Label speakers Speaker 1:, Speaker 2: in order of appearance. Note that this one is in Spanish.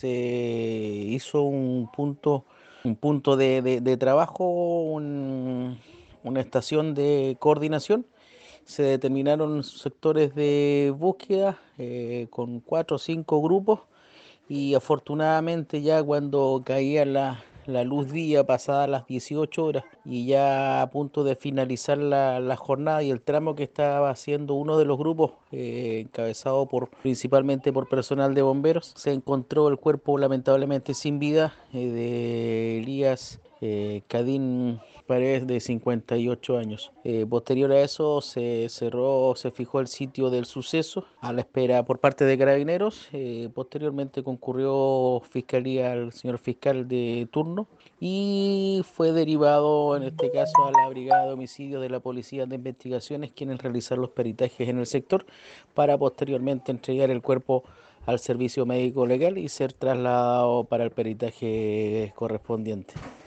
Speaker 1: se hizo un punto de trabajo, una estación de coordinación. Se determinaron sectores de búsqueda con 4 o 5 grupos y afortunadamente ya cuando caía la luz día pasada las 18 horas y ya a punto de finalizar la jornada y el tramo que estaba haciendo uno de los grupos encabezado principalmente por personal de bomberos, se encontró el cuerpo lamentablemente sin vida de Elías Cadín Paredes, de 58 años. Posterior a eso se cerró, se fijó el sitio del suceso a la espera por parte de Carabineros. Posteriormente concurrió Fiscalía, al señor fiscal de turno, y fue derivado en este caso a la Brigada de Homicidios de la Policía de Investigaciones, quienes realizaron los peritajes en el sector para posteriormente entregar el cuerpo al servicio médico legal y ser trasladado para el peritaje correspondiente.